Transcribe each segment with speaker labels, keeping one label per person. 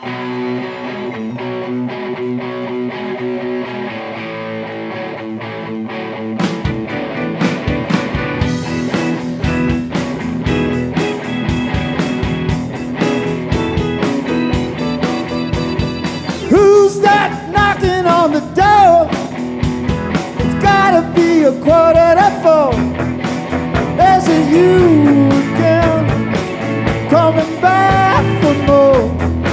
Speaker 1: Who's that knocking on the door? It's gotta be a 3:45. Is it you again, coming back for more?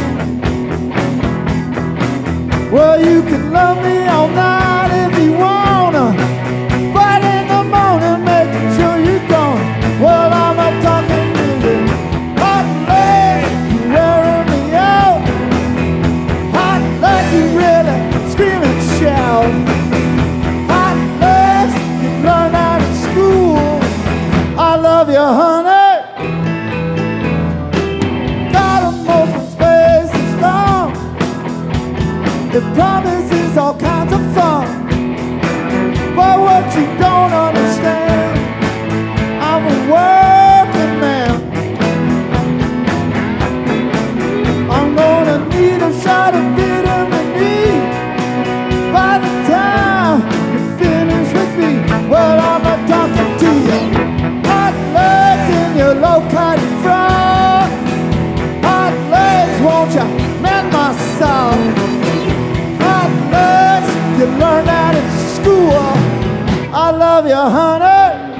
Speaker 1: Well, you can love me all night if you wanna, but in the morning, making sure you're gone. Well, I'm not talking to you. Hot legs, you're wearing me out. Hot legs, you really scream and shout. Hot legs, you learn out in school. I love you, honey. Got a motion space is long. It promises all kinds of fun. But what you don't understand, I'm a working man. I'm gonna need a shot of vitamin E by the time you finish with me. Well, I'm not talking to you. Hot legs in your low-cut front. Hot legs, won't you mend my soul? Hot legs, you learn that in school. I love you, honey.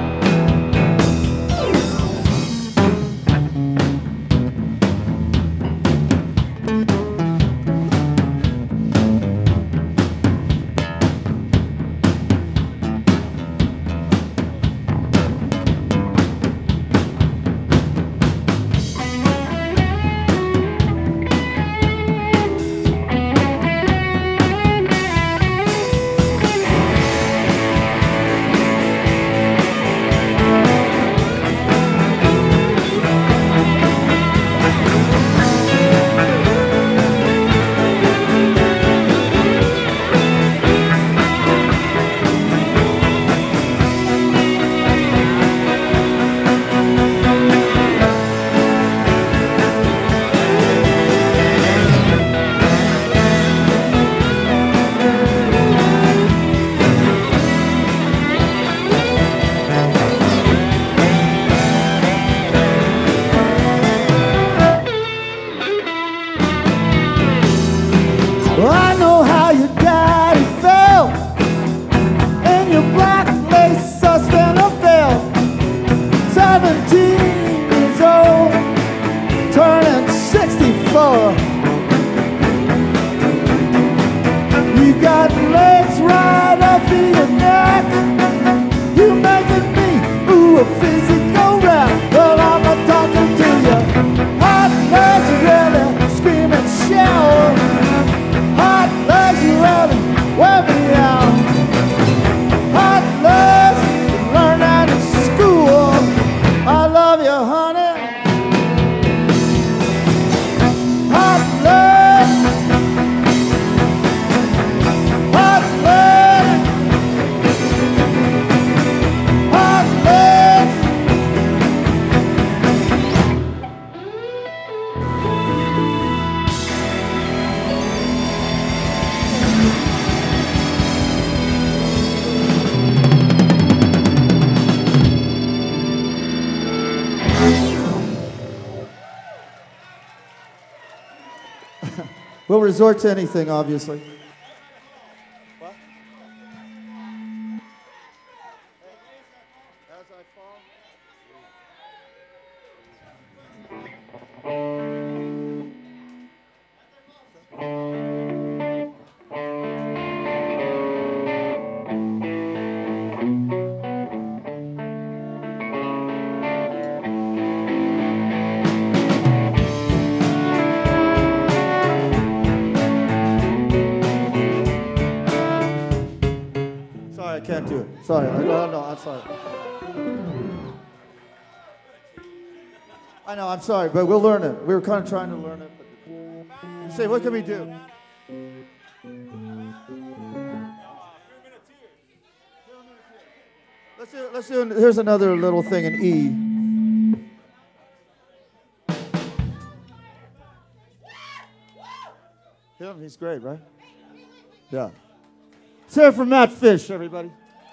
Speaker 1: Well, I know how your daddy felt in your black lace suspender belt. 17 years old, turning 64. You got legs right up to your neck. You making me, ooh, a physical rap. Well, I'm not talking to you. Hot legs, really scream and shout. Hot legs, you really wear me out. Hot legs, learn that in school. I love you, honey. Hot legs, hot legs, hot legs. We'll resort to anything, obviously. What? As I fall. Sorry, I can't do it. Sorry, no, I'm sorry. I know, I'm sorry, but we'll learn it. We were kind of trying to learn it. But you say, what can we do? Let's do, here's another little thing in E. Him, he's great, right? Yeah. Let's hear it for Matt Fish, everybody.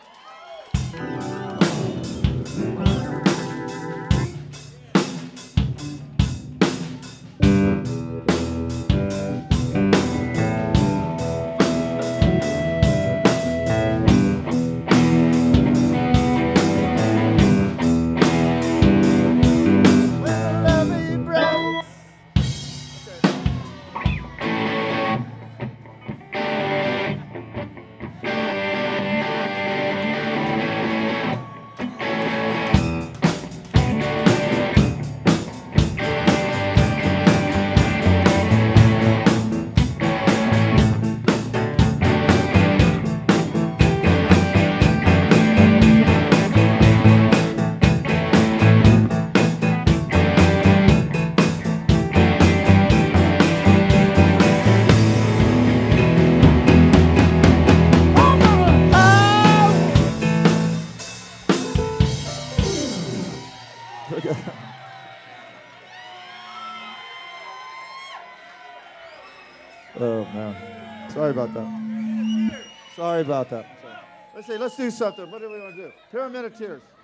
Speaker 1: Oh, man. Sorry about that. Sorry about that. Let's do something. What do we want to do? Pyramid of Tears.